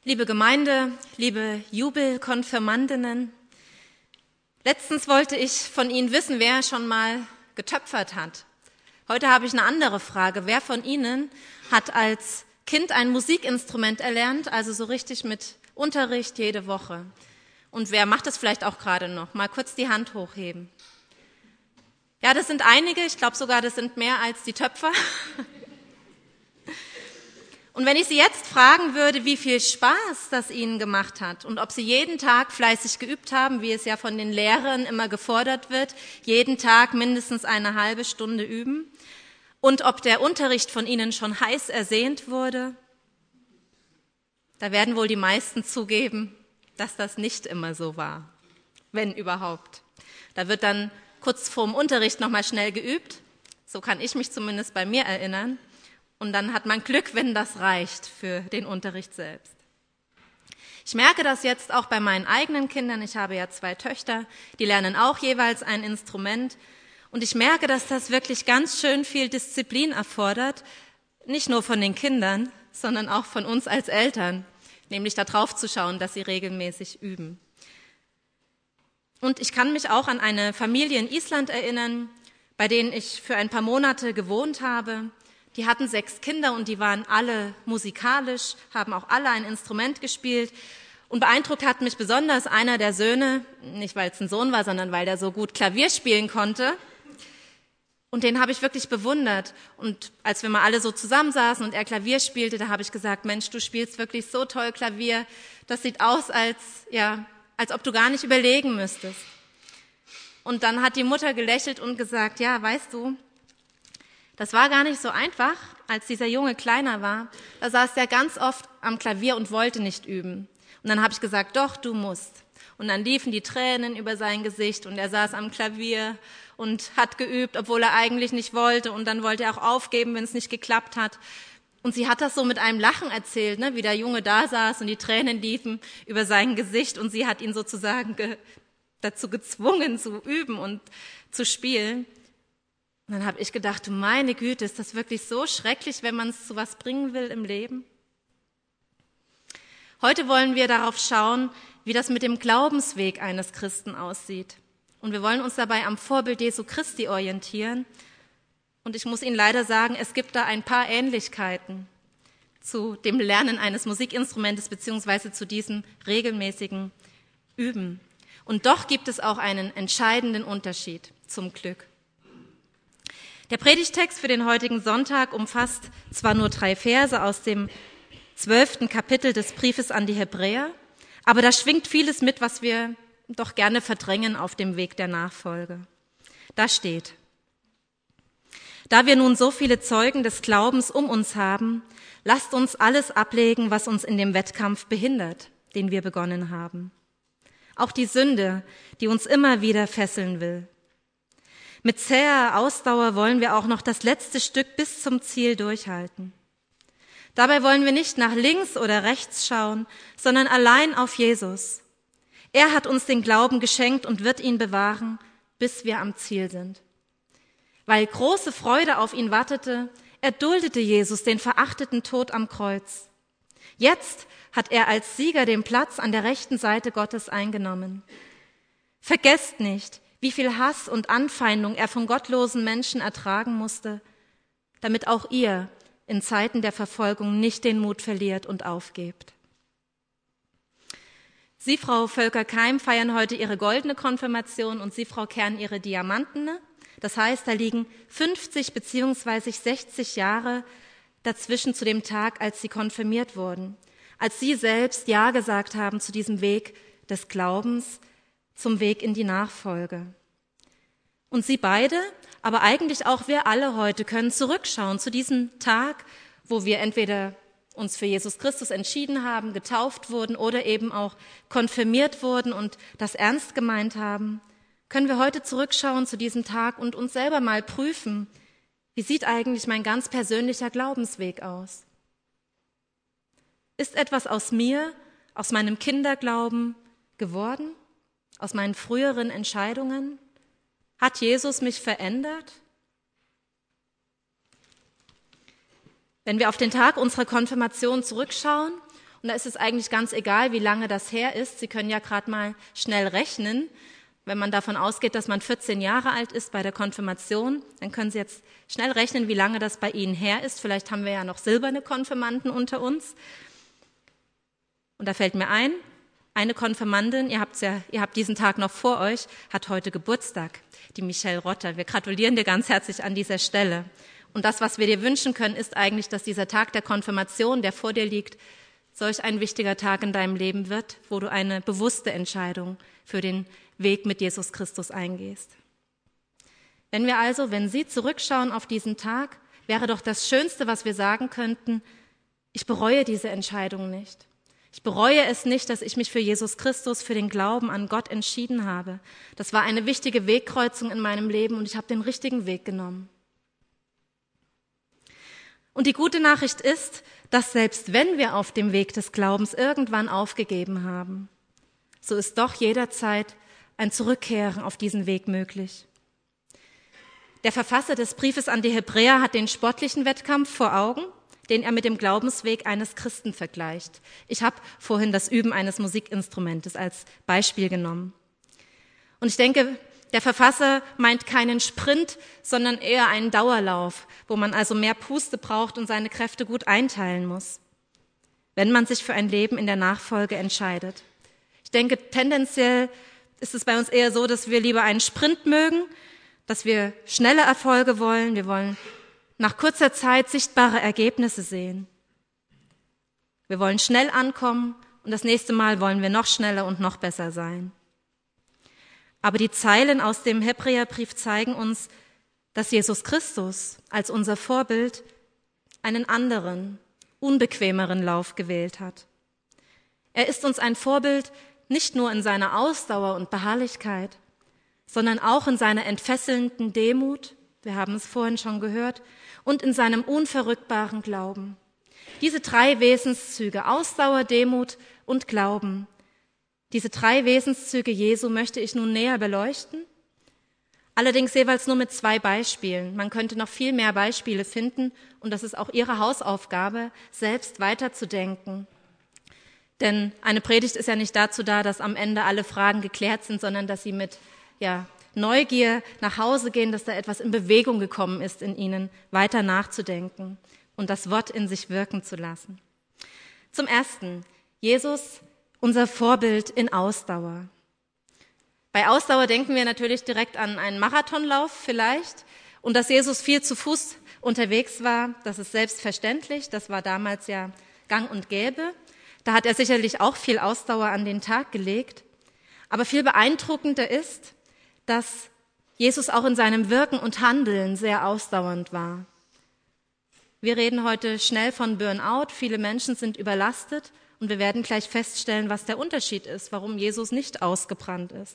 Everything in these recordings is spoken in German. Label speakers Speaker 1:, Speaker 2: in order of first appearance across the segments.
Speaker 1: Liebe Gemeinde, liebe Jubelkonfirmandinnen, letztens wollte ich von Ihnen wissen, wer schon mal getöpfert hat. Heute habe ich eine andere Frage. Wer von Ihnen hat als Kind ein Musikinstrument erlernt, also so richtig mit Unterricht jede Woche? Und wer macht das vielleicht auch gerade noch? Mal kurz die Hand hochheben. Ja, das sind einige. Ich glaube sogar, das sind mehr als die Töpfer. Und wenn ich Sie jetzt fragen würde, wie viel Spaß das Ihnen gemacht hat und ob Sie jeden Tag fleißig geübt haben, wie es ja von den Lehrern immer gefordert wird, jeden Tag mindestens eine halbe Stunde üben, und ob der Unterricht von Ihnen schon heiß ersehnt wurde, da werden wohl die meisten zugeben, dass das nicht immer so war, wenn überhaupt. Da wird dann kurz vorm Unterricht nochmal schnell geübt, so kann ich mich zumindest bei mir erinnern. Und dann hat man Glück, wenn das reicht für den Unterricht selbst. Ich merke das jetzt auch bei meinen eigenen Kindern. Ich habe ja 2 Töchter, die lernen auch jeweils ein Instrument. Und ich merke, dass das wirklich ganz schön viel Disziplin erfordert, nicht nur von den Kindern, sondern auch von uns als Eltern, nämlich darauf zu schauen, dass sie regelmäßig üben. Und ich kann mich auch an eine Familie in Island erinnern, bei denen ich für ein paar Monate gewohnt habe. Die hatten 6 Kinder und die waren alle musikalisch, haben auch alle ein Instrument gespielt. Und beeindruckt hat mich besonders einer der Söhne, nicht weil es ein Sohn war, sondern weil der so gut Klavier spielen konnte. Und den habe ich wirklich bewundert. Und als wir mal alle so zusammensaßen und er Klavier spielte, da habe ich gesagt, Mensch, du spielst wirklich so toll Klavier. Das sieht aus, als ob du gar nicht überlegen müsstest. Und dann hat die Mutter gelächelt und gesagt, ja, weißt du, das war gar nicht so einfach, als dieser Junge kleiner war. Da saß er ganz oft am Klavier und wollte nicht üben. Und dann habe ich gesagt, doch, du musst. Und dann liefen die Tränen über sein Gesicht und er saß am Klavier und hat geübt, obwohl er eigentlich nicht wollte. Und dann wollte er auch aufgeben, wenn es nicht geklappt hat. Und sie hat das so mit einem Lachen erzählt, ne, wie der Junge da saß und die Tränen liefen über sein Gesicht. Und sie hat ihn sozusagen dazu gezwungen zu üben und zu spielen. Und dann habe ich gedacht, meine Güte, ist das wirklich so schrecklich, wenn man es zu was bringen will im Leben? Heute wollen wir darauf schauen, wie das mit dem Glaubensweg eines Christen aussieht. Und wir wollen uns dabei am Vorbild Jesu Christi orientieren. Und ich muss Ihnen leider sagen, es gibt da ein paar Ähnlichkeiten zu dem Lernen eines Musikinstrumentes beziehungsweise zu diesem regelmäßigen Üben. Und doch gibt es auch einen entscheidenden Unterschied, zum Glück. Der Predigtext für den heutigen Sonntag umfasst zwar nur 3 Verse aus dem 12. Kapitel des Briefes an die Hebräer, aber da schwingt vieles mit, was wir doch gerne verdrängen auf dem Weg der Nachfolge. Da steht: Da wir nun so viele Zeugen des Glaubens um uns haben, lasst uns alles ablegen, was uns in dem Wettkampf behindert, den wir begonnen haben. Auch die Sünde, die uns immer wieder fesseln will. Mit zäher Ausdauer wollen wir auch noch das letzte Stück bis zum Ziel durchhalten. Dabei wollen wir nicht nach links oder rechts schauen, sondern allein auf Jesus. Er hat uns den Glauben geschenkt und wird ihn bewahren, bis wir am Ziel sind. Weil große Freude auf ihn wartete, erduldete Jesus den verachteten Tod am Kreuz. Jetzt hat er als Sieger den Platz an der rechten Seite Gottes eingenommen. Vergesst nicht, wie viel Hass und Anfeindung er von gottlosen Menschen ertragen musste, damit auch ihr in Zeiten der Verfolgung nicht den Mut verliert und aufgebt. Sie, Frau Völker-Keim, feiern heute ihre goldene Konfirmation und Sie, Frau Kern, ihre diamantene. Das heißt, da liegen 50 bzw. 60 Jahre dazwischen zu dem Tag, als Sie konfirmiert wurden, als Sie selbst Ja gesagt haben zu diesem Weg des Glaubens, zum Weg in die Nachfolge. Und Sie beide, aber eigentlich auch wir alle heute können zurückschauen zu diesem Tag, wo wir entweder uns für Jesus Christus entschieden haben, getauft wurden oder eben auch konfirmiert wurden und das ernst gemeint haben, können wir heute zurückschauen zu diesem Tag und uns selber mal prüfen, wie sieht eigentlich mein ganz persönlicher Glaubensweg aus? Ist etwas aus mir, aus meinem Kinderglauben geworden? Aus meinen früheren Entscheidungen? Hat Jesus mich verändert? Wenn wir auf den Tag unserer Konfirmation zurückschauen Und da ist es eigentlich ganz egal, wie lange das her ist. Sie können ja gerade mal schnell rechnen. Wenn man davon ausgeht, dass man 14 Jahre alt ist bei der Konfirmation, dann können Sie jetzt schnell rechnen, wie lange das bei Ihnen her ist. Vielleicht haben wir ja noch silberne Konfirmanden unter uns. Und da fällt mir ein, eine Konfirmandin, ihr habt diesen Tag noch vor euch, hat heute Geburtstag, die Michelle Rotter. Wir gratulieren dir ganz herzlich an dieser Stelle. Und das, was wir dir wünschen können, ist eigentlich, dass dieser Tag der Konfirmation, der vor dir liegt, solch ein wichtiger Tag in deinem Leben wird, wo du eine bewusste Entscheidung für den Weg mit Jesus Christus eingehst. Wenn Sie zurückschauen auf diesen Tag, wäre doch das Schönste, was wir sagen könnten, ich bereue diese Entscheidung nicht. Ich bereue es nicht, dass ich mich für Jesus Christus, für den Glauben an Gott entschieden habe. Das war eine wichtige Wegkreuzung in meinem Leben und ich habe den richtigen Weg genommen. Und die gute Nachricht ist, dass selbst wenn wir auf dem Weg des Glaubens irgendwann aufgegeben haben, so ist doch jederzeit ein Zurückkehren auf diesen Weg möglich. Der Verfasser des Briefes an die Hebräer hat den sportlichen Wettkampf vor Augen, den er mit dem Glaubensweg eines Christen vergleicht. Ich habe vorhin das Üben eines Musikinstrumentes als Beispiel genommen. Und ich denke, der Verfasser meint keinen Sprint, sondern eher einen Dauerlauf, wo man also mehr Puste braucht und seine Kräfte gut einteilen muss, wenn man sich für ein Leben in der Nachfolge entscheidet. Ich denke, tendenziell ist es bei uns eher so, dass wir lieber einen Sprint mögen, dass wir schnelle Erfolge wollen. Wir wollen nach kurzer Zeit sichtbare Ergebnisse sehen. Wir wollen schnell ankommen und das nächste Mal wollen wir noch schneller und noch besser sein. Aber die Zeilen aus dem Hebräerbrief zeigen uns, dass Jesus Christus als unser Vorbild einen anderen, unbequemeren Lauf gewählt hat. Er ist uns ein Vorbild nicht nur in seiner Ausdauer und Beharrlichkeit, sondern auch in seiner entfesselnden Demut, wir haben es vorhin schon gehört, und in seinem unverrückbaren Glauben. Diese 3 Wesenszüge, Ausdauer, Demut und Glauben, diese 3 Wesenszüge Jesu möchte ich nun näher beleuchten, allerdings jeweils nur mit 2 Beispielen. Man könnte noch viel mehr Beispiele finden und das ist auch Ihre Hausaufgabe, selbst weiterzudenken. Denn eine Predigt ist ja nicht dazu da, dass am Ende alle Fragen geklärt sind, sondern dass Sie mit Neugier nach Hause gehen, dass da etwas in Bewegung gekommen ist in Ihnen, weiter nachzudenken und das Wort in sich wirken zu lassen. Zum Ersten, Jesus, unser Vorbild in Ausdauer. Bei Ausdauer denken wir natürlich direkt an einen Marathonlauf vielleicht und dass Jesus viel zu Fuß unterwegs war, das ist selbstverständlich, das war damals ja gang und gäbe. Da hat er sicherlich auch viel Ausdauer an den Tag gelegt. Aber viel beeindruckender ist, dass Jesus auch in seinem Wirken und Handeln sehr ausdauernd war. Wir reden heute schnell von Burnout. Viele Menschen sind überlastet und wir werden gleich feststellen, was der Unterschied ist, warum Jesus nicht ausgebrannt ist.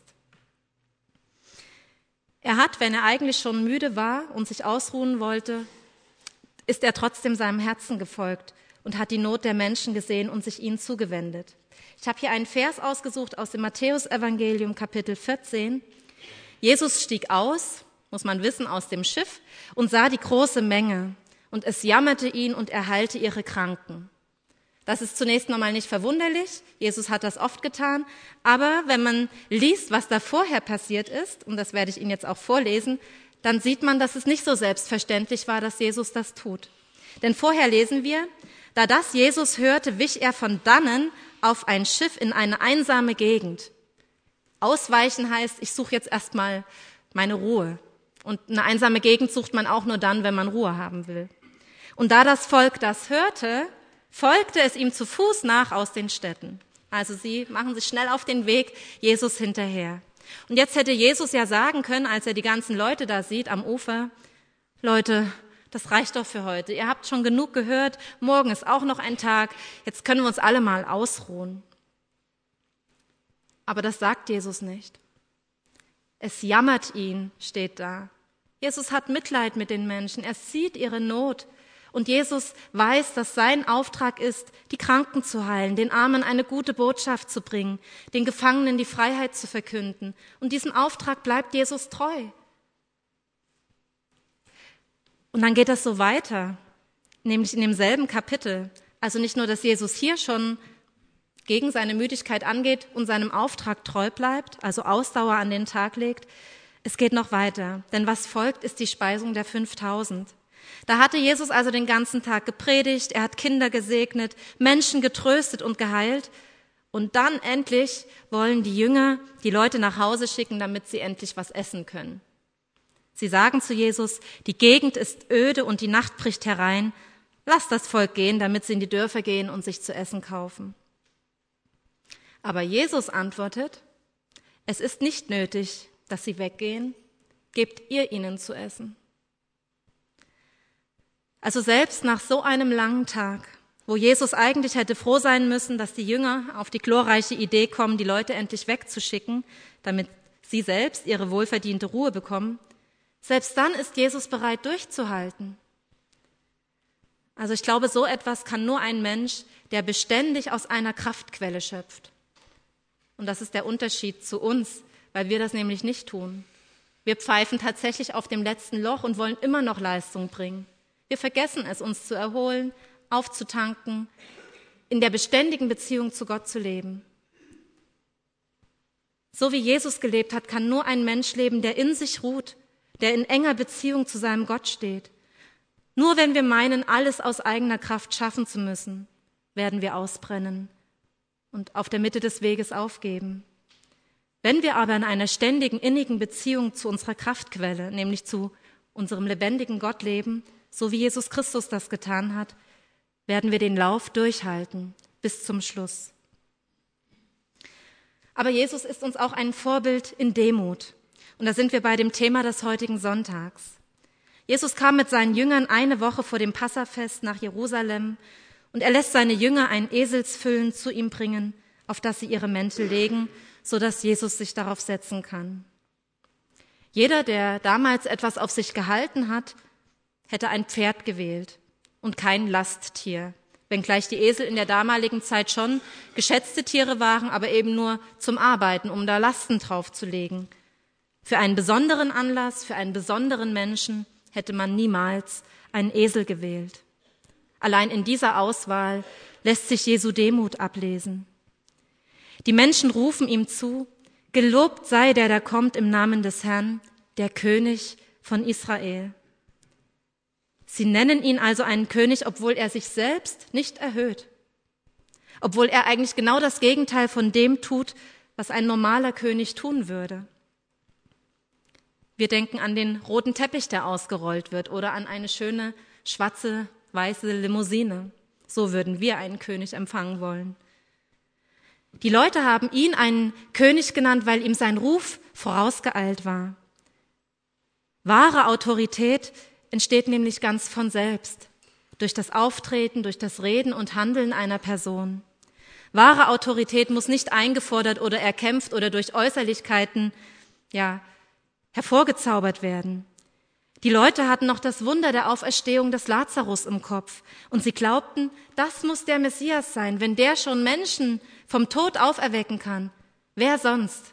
Speaker 1: Er hat, wenn er eigentlich schon müde war und sich ausruhen wollte, ist er trotzdem seinem Herzen gefolgt und hat die Not der Menschen gesehen und sich ihnen zugewendet. Ich habe hier einen Vers ausgesucht aus dem Matthäusevangelium, Kapitel 14. Jesus stieg aus, muss man wissen, aus dem Schiff und sah die große Menge und es jammerte ihn und er heilte ihre Kranken. Das ist zunächst nochmal nicht verwunderlich, Jesus hat das oft getan, aber wenn man liest, was da vorher passiert ist, und das werde ich Ihnen jetzt auch vorlesen, dann sieht man, dass es nicht so selbstverständlich war, dass Jesus das tut. Denn vorher lesen wir, da das Jesus hörte, wich er von dannen auf ein Schiff in eine einsame Gegend. Ausweichen heißt, ich suche jetzt erstmal meine Ruhe. Und eine einsame Gegend sucht man auch nur dann, wenn man Ruhe haben will. Und da das Volk das hörte, folgte es ihm zu Fuß nach aus den Städten. Also sie machen sich schnell auf den Weg, Jesus hinterher. Und jetzt hätte Jesus ja sagen können, als er die ganzen Leute da sieht am Ufer, Leute, das reicht doch für heute. Ihr habt schon genug gehört, morgen ist auch noch ein Tag, jetzt können wir uns alle mal ausruhen. Aber das sagt Jesus nicht. Es jammert ihn, steht da. Jesus hat Mitleid mit den Menschen, er sieht ihre Not. Und Jesus weiß, dass sein Auftrag ist, die Kranken zu heilen, den Armen eine gute Botschaft zu bringen, den Gefangenen die Freiheit zu verkünden. Und diesem Auftrag bleibt Jesus treu. Und dann geht das so weiter, nämlich in demselben Kapitel. Also nicht nur, dass Jesus hier schon gegen seine Müdigkeit angeht und seinem Auftrag treu bleibt, also Ausdauer an den Tag legt, es geht noch weiter, denn was folgt, ist die Speisung der 5000. Da hatte Jesus also den ganzen Tag gepredigt, er hat Kinder gesegnet, Menschen getröstet und geheilt. Und dann endlich wollen die Jünger die Leute nach Hause schicken, damit sie endlich was essen können. Sie sagen zu Jesus, die Gegend ist öde und die Nacht bricht herein. Lass das Volk gehen, damit sie in die Dörfer gehen und sich zu essen kaufen. Aber Jesus antwortet, es ist nicht nötig, dass sie weggehen, gebt ihr ihnen zu essen. Also selbst nach so einem langen Tag, wo Jesus eigentlich hätte froh sein müssen, dass die Jünger auf die glorreiche Idee kommen, die Leute endlich wegzuschicken, damit sie selbst ihre wohlverdiente Ruhe bekommen, selbst dann ist Jesus bereit durchzuhalten. Also ich glaube, so etwas kann nur ein Mensch, der beständig aus einer Kraftquelle schöpft. Und das ist der Unterschied zu uns, weil wir das nämlich nicht tun. Wir pfeifen tatsächlich auf dem letzten Loch und wollen immer noch Leistung bringen. Wir vergessen es, uns zu erholen, aufzutanken, in der beständigen Beziehung zu Gott zu leben. So wie Jesus gelebt hat, kann nur ein Mensch leben, der in sich ruht, der in enger Beziehung zu seinem Gott steht. Nur wenn wir meinen, alles aus eigener Kraft schaffen zu müssen, werden wir ausbrennen und auf der Mitte des Weges aufgeben. Wenn wir aber in einer ständigen, innigen Beziehung zu unserer Kraftquelle, nämlich zu unserem lebendigen Gott leben, so wie Jesus Christus das getan hat, werden wir den Lauf durchhalten bis zum Schluss. Aber Jesus ist uns auch ein Vorbild in Demut. Und da sind wir bei dem Thema des heutigen Sonntags. Jesus kam mit seinen Jüngern eine Woche vor dem Passafest nach Jerusalem und er lässt seine Jünger ein Eselsfüllen zu ihm bringen, auf das sie ihre Mäntel legen, sodass Jesus sich darauf setzen kann. Jeder, der damals etwas auf sich gehalten hat, hätte ein Pferd gewählt und kein Lasttier, wenngleich die Esel in der damaligen Zeit schon geschätzte Tiere waren, aber eben nur zum Arbeiten, um da Lasten draufzulegen. Für einen besonderen Anlass, für einen besonderen Menschen hätte man niemals einen Esel gewählt. Allein in dieser Auswahl lässt sich Jesu Demut ablesen. Die Menschen rufen ihm zu, gelobt sei der, der kommt im Namen des Herrn, der König von Israel. Sie nennen ihn also einen König, obwohl er sich selbst nicht erhöht, obwohl er eigentlich genau das Gegenteil von dem tut, was ein normaler König tun würde. Wir denken an den roten Teppich, der ausgerollt wird, oder an eine schöne, schwarze, weiße Limousine. So würden wir einen König empfangen wollen. Die Leute haben ihn einen König genannt, weil ihm sein Ruf vorausgeeilt war. Wahre Autorität entsteht nämlich ganz von selbst, durch das Auftreten, durch das Reden und Handeln einer Person. Wahre Autorität muss nicht eingefordert oder erkämpft oder durch Äußerlichkeiten, hervorgezaubert werden. Die Leute hatten noch das Wunder der Auferstehung des Lazarus im Kopf und sie glaubten, das muss der Messias sein. Wenn der schon Menschen vom Tod auferwecken kann, wer sonst?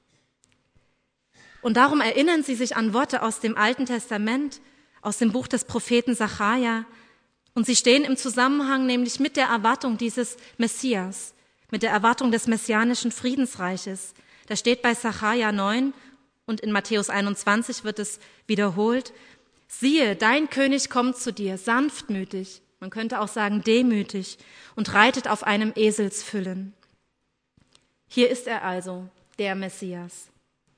Speaker 1: Und darum erinnern sie sich an Worte aus dem Alten Testament, aus dem Buch des Propheten Sacharja, und sie stehen im Zusammenhang nämlich mit der Erwartung dieses Messias, mit der Erwartung des messianischen Friedensreiches. Da steht bei Sacharja 9 und in Matthäus 21 wird es wiederholt: Siehe, dein König kommt zu dir, sanftmütig, man könnte auch sagen demütig, und reitet auf einem Eselsfüllen. Hier ist er also, der Messias.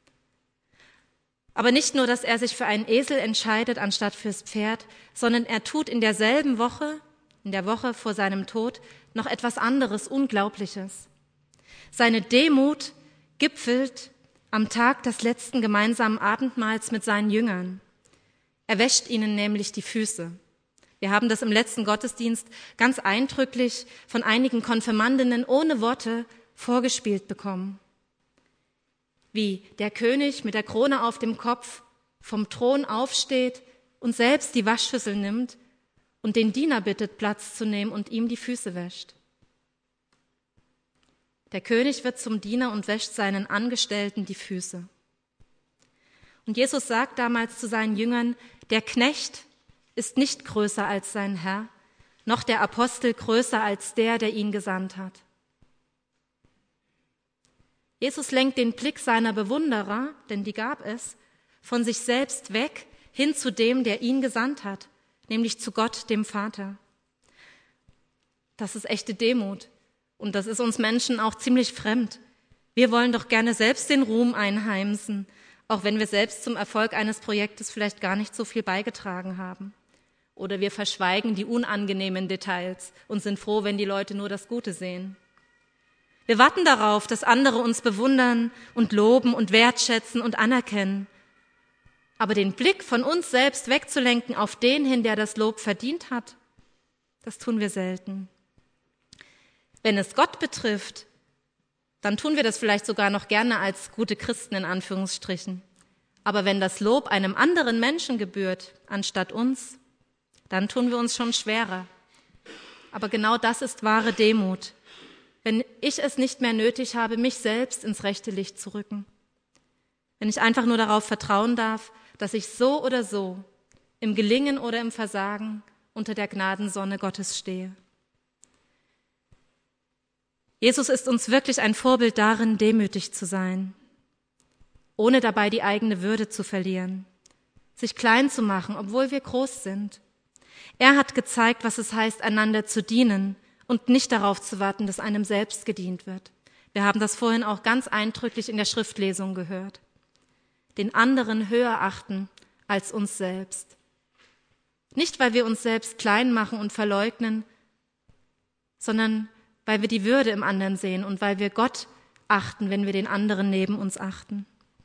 Speaker 1: Aber nicht nur, dass er sich für einen Esel entscheidet anstatt fürs Pferd, sondern er tut in derselben Woche, in der Woche vor seinem Tod, noch etwas anderes, Unglaubliches. Seine Demut gipfelt am Tag des letzten gemeinsamen Abendmahls mit seinen Jüngern. Er wäscht ihnen nämlich die Füße. Wir haben das im letzten Gottesdienst ganz eindrücklich von einigen Konfirmandinnen ohne Worte vorgespielt bekommen. Wie der König mit der Krone auf dem Kopf vom Thron aufsteht und selbst die Waschschüssel nimmt und den Diener bittet, Platz zu nehmen und ihm die Füße wäscht. Der König wird zum Diener und wäscht seinen Angestellten die Füße. Und Jesus sagt damals zu seinen Jüngern, der Knecht ist nicht größer als sein Herr, noch der Apostel größer als der ihn gesandt hat. Jesus lenkt den Blick seiner Bewunderer, denn die gab es, von sich selbst weg hin zu dem, der ihn gesandt hat, nämlich zu Gott, dem Vater. Das ist echte Demut und das ist uns Menschen auch ziemlich fremd. Wir wollen doch gerne selbst den Ruhm einheimsen, auch wenn wir selbst zum Erfolg eines Projektes vielleicht gar nicht so viel beigetragen haben. Oder wir verschweigen die unangenehmen Details und sind froh, wenn die Leute nur das Gute sehen. Wir warten darauf, dass andere uns bewundern und loben und wertschätzen und anerkennen. Aber den Blick von uns selbst wegzulenken auf den hin, der das Lob verdient hat, das tun wir selten. Wenn es Gott betrifft, dann tun wir das vielleicht sogar noch gerne als gute Christen in Anführungsstrichen. Aber wenn das Lob einem anderen Menschen gebührt, anstatt uns, dann tun wir uns schon schwerer. Aber genau das ist wahre Demut. Wenn ich es nicht mehr nötig habe, mich selbst ins rechte Licht zu rücken. Wenn ich einfach nur darauf vertrauen darf, dass ich so oder so, im Gelingen oder im Versagen, unter der Gnadensonne Gottes stehe. Jesus ist uns wirklich ein Vorbild darin, demütig zu sein, ohne dabei die eigene Würde zu verlieren, sich klein zu machen, obwohl wir groß sind. Er hat gezeigt, was es heißt, einander zu dienen und nicht darauf zu warten, dass einem selbst gedient wird. Wir haben das vorhin auch ganz eindrücklich in der Schriftlesung gehört. Den anderen höher achten als uns selbst. Nicht, weil wir uns selbst klein machen und verleugnen, sondern weil wir die Würde im anderen sehen und weil wir Gott achten, wenn wir den anderen neben uns achten.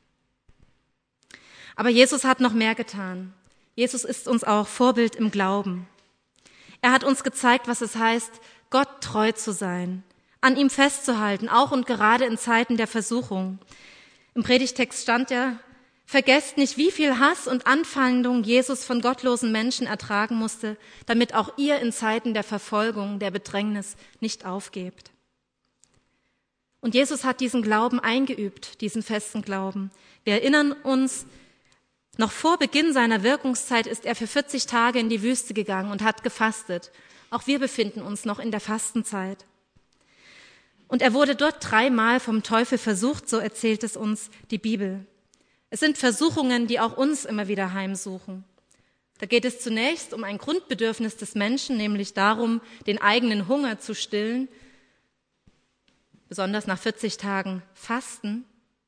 Speaker 1: Aber Jesus hat noch mehr getan. Jesus ist uns auch Vorbild im Glauben. Er hat uns gezeigt, was es heißt, Gott treu zu sein, an ihm festzuhalten, auch und gerade in Zeiten der Versuchung. Im Predigtext stand ja, vergesst nicht, wie viel Hass und Anfeindung Jesus von gottlosen Menschen ertragen musste, damit auch ihr in Zeiten der Verfolgung, der Bedrängnis nicht aufgebt. Und Jesus hat diesen Glauben eingeübt, diesen festen Glauben. Wir erinnern uns, noch vor Beginn seiner Wirkungszeit ist er für 40 Tage in die Wüste gegangen und hat gefastet. Auch wir befinden uns noch in der Fastenzeit. Und er wurde dort 3-mal vom Teufel versucht, so erzählt es uns die Bibel. Es sind Versuchungen, die auch uns immer wieder heimsuchen. Da geht es zunächst um ein Grundbedürfnis des Menschen, nämlich darum, den eigenen Hunger zu stillen, besonders nach 40 Tagen Fasten.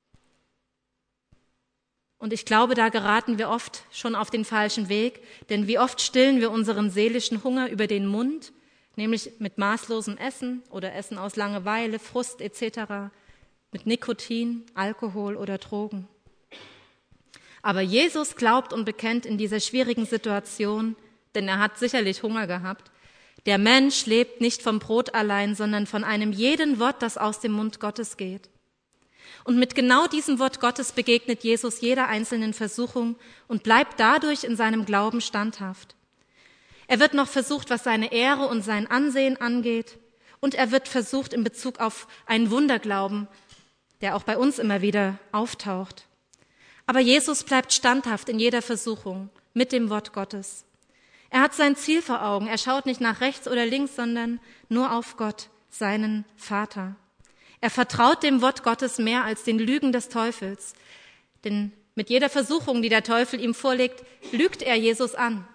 Speaker 1: Und ich glaube, da geraten wir oft schon auf den falschen Weg, denn wie oft stillen wir unseren seelischen Hunger über den Mund, nämlich mit maßlosem Essen oder Essen aus Langeweile, Frust etc., mit Nikotin, Alkohol oder Drogen. Aber Jesus glaubt und bekennt in dieser schwierigen Situation, denn er hat sicherlich Hunger gehabt, der Mensch lebt nicht vom Brot allein, sondern von einem jeden Wort, das aus dem Mund Gottes geht. Und mit genau diesem Wort Gottes begegnet Jesus jeder einzelnen Versuchung und bleibt dadurch in seinem Glauben standhaft. Er wird noch versucht, was seine Ehre und sein Ansehen angeht, und er wird versucht in Bezug auf einen Wunderglauben, der auch bei uns immer wieder auftaucht. Aber Jesus bleibt standhaft in jeder Versuchung mit dem Wort Gottes. Er hat sein Ziel vor Augen. Er schaut nicht nach rechts oder links, sondern nur auf Gott, seinen Vater. Er vertraut dem Wort Gottes mehr als den Lügen des Teufels. Denn mit jeder Versuchung, die der Teufel ihm vorlegt, lügt er Jesus an.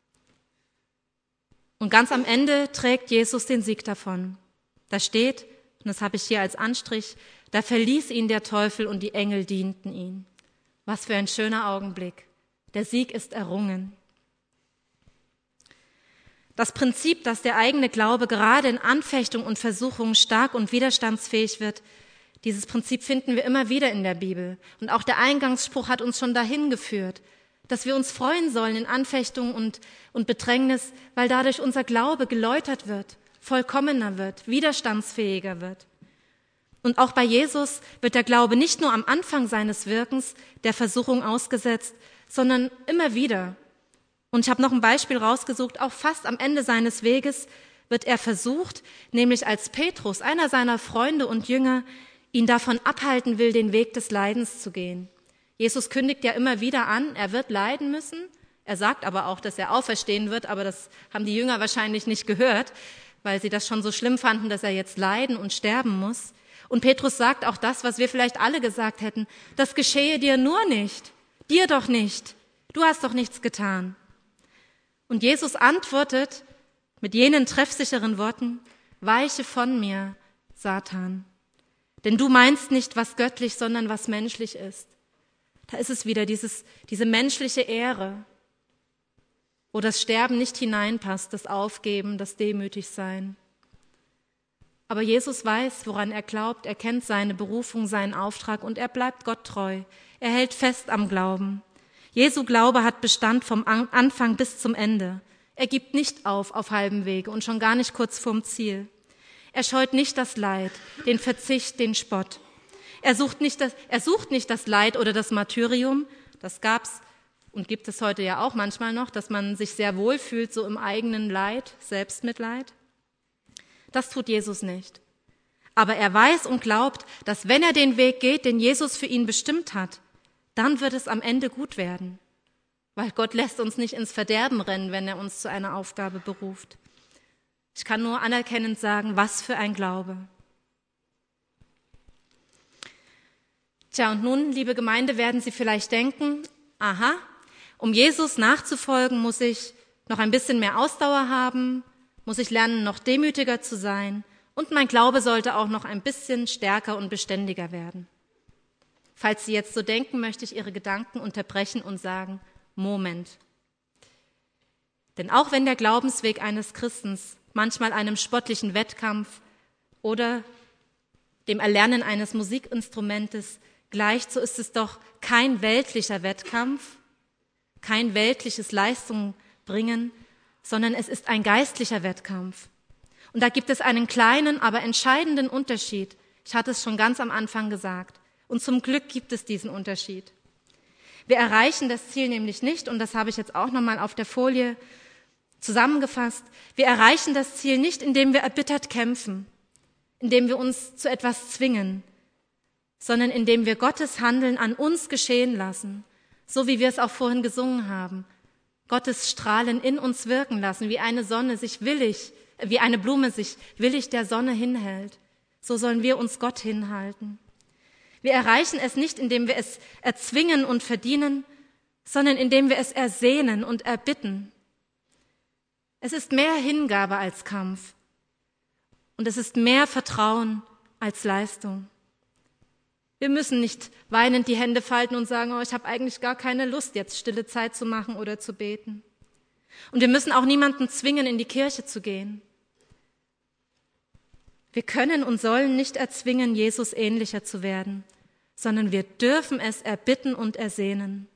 Speaker 1: Und ganz am Ende trägt Jesus den Sieg davon. Da steht, und das habe ich hier als Anstrich, da verließ ihn der Teufel und die Engel dienten ihm. Was für ein schöner Augenblick. Der Sieg ist errungen. Das Prinzip, dass der eigene Glaube gerade in Anfechtung und Versuchung stark und widerstandsfähig wird, dieses Prinzip finden wir immer wieder in der Bibel. Und auch der Eingangsspruch hat uns schon dahin geführt, dass wir uns freuen sollen in Anfechtung und Bedrängnis, weil dadurch unser Glaube geläutert wird, vollkommener wird, widerstandsfähiger wird. Und auch bei Jesus wird der Glaube nicht nur am Anfang seines Wirkens der Versuchung ausgesetzt, sondern immer wieder. Und ich habe noch ein Beispiel rausgesucht, auch fast am Ende seines Weges wird er versucht, nämlich als Petrus, einer seiner Freunde und Jünger, ihn davon abhalten will, den Weg des Leidens zu gehen. Jesus kündigt ja immer wieder an, er wird leiden müssen. Er sagt aber auch, dass er auferstehen wird, aber das haben die Jünger wahrscheinlich nicht gehört, weil sie das schon so schlimm fanden, dass er jetzt leiden und sterben muss. Und Petrus sagt auch das, was wir vielleicht alle gesagt hätten: Das geschehe dir nur nicht, dir doch nicht, du hast doch nichts getan. Und Jesus antwortet mit jenen treffsicheren Worten: Weiche von mir, Satan, denn du meinst nicht, was göttlich, sondern was menschlich ist. Da ist es wieder, diese menschliche Ehre, wo das Sterben nicht hineinpasst, das Aufgeben, das Demütigsein. Aber Jesus weiß, woran er glaubt, er kennt seine Berufung, seinen Auftrag und er bleibt Gott treu. Er hält fest am Glauben. Jesu Glaube hat Bestand vom Anfang bis zum Ende. Er gibt nicht auf halbem Wege und schon gar nicht kurz vorm Ziel. Er scheut nicht das Leid, den Verzicht, den Spott. Er sucht nicht das Leid oder das Martyrium. Das gab's und gibt es heute ja auch manchmal noch, dass man sich sehr wohl fühlt, so im eigenen Leid, Selbstmitleid. Das tut Jesus nicht. Aber er weiß und glaubt, dass wenn er den Weg geht, den Jesus für ihn bestimmt hat, dann wird es am Ende gut werden. Weil Gott lässt uns nicht ins Verderben rennen, wenn er uns zu einer Aufgabe beruft. Ich kann nur anerkennend sagen, was für ein Glaube. Tja, und nun, liebe Gemeinde, werden Sie vielleicht denken: Aha, um Jesus nachzufolgen, muss ich noch ein bisschen mehr Ausdauer haben, muss ich lernen, noch demütiger zu sein und mein Glaube sollte auch noch ein bisschen stärker und beständiger werden. Falls Sie jetzt so denken, möchte ich Ihre Gedanken unterbrechen und sagen: Moment. Denn auch wenn der Glaubensweg eines Christens manchmal einem spottlichen Wettkampf oder dem Erlernen eines Musikinstrumentes gleicht, so ist es doch kein weltlicher Wettkampf, kein weltliches Leistungsbringen, sondern es ist ein geistlicher Wettkampf. Und da gibt es einen kleinen, aber entscheidenden Unterschied. Ich hatte es schon ganz am Anfang gesagt. Und zum Glück gibt es diesen Unterschied. Wir erreichen das Ziel nämlich nicht, und das habe ich jetzt auch nochmal auf der Folie zusammengefasst. Wir erreichen das Ziel nicht, indem wir erbittert kämpfen, indem wir uns zu etwas zwingen, sondern indem wir Gottes Handeln an uns geschehen lassen, so wie wir es auch vorhin gesungen haben. Gottes Strahlen in uns wirken lassen, wie eine Blume sich willig der Sonne hinhält. So sollen wir uns Gott hinhalten. Wir erreichen es nicht, indem wir es erzwingen und verdienen, sondern indem wir es ersehnen und erbitten. Es ist mehr Hingabe als Kampf und es ist mehr Vertrauen als Leistung. Wir müssen nicht weinend die Hände falten und sagen: ich habe eigentlich gar keine Lust, jetzt stille Zeit zu machen oder zu beten. Und wir müssen auch niemanden zwingen, in die Kirche zu gehen. Wir können und sollen nicht erzwingen, Jesus ähnlicher zu werden, sondern wir dürfen es erbitten und ersehnen.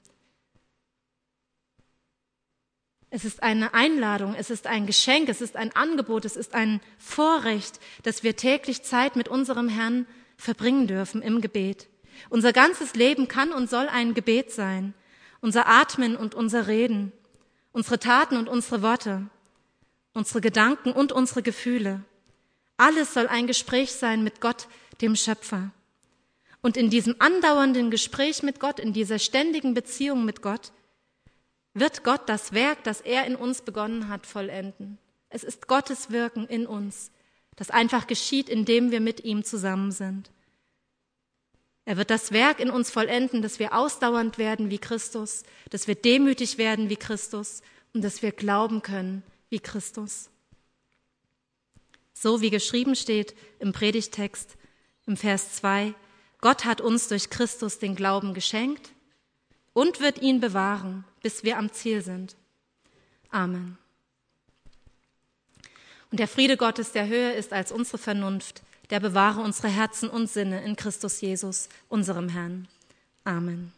Speaker 1: Es ist eine Einladung, es ist ein Geschenk, es ist ein Angebot, es ist ein Vorrecht, dass wir täglich Zeit mit unserem Herrn verbringen dürfen im Gebet. Unser ganzes Leben kann und soll ein Gebet sein. Unser Atmen und unser Reden, unsere Taten und unsere Worte, unsere Gedanken und unsere Gefühle. Alles soll ein Gespräch sein mit Gott, dem Schöpfer. Und in diesem andauernden Gespräch mit Gott, in dieser ständigen Beziehung mit Gott, wird Gott das Werk, das er in uns begonnen hat, vollenden. Es ist Gottes Wirken in uns, das einfach geschieht, indem wir mit ihm zusammen sind. Er wird das Werk in uns vollenden, dass wir ausdauernd werden wie Christus, dass wir demütig werden wie Christus und dass wir glauben können wie Christus. So wie geschrieben steht im Predigtext im Vers 2, Gott hat uns durch Christus den Glauben geschenkt und wird ihn bewahren, bis wir am Ziel sind. Amen. Und der Friede Gottes, der höher ist als unsere Vernunft, der bewahre unsere Herzen und Sinne in Christus Jesus, unserem Herrn. Amen.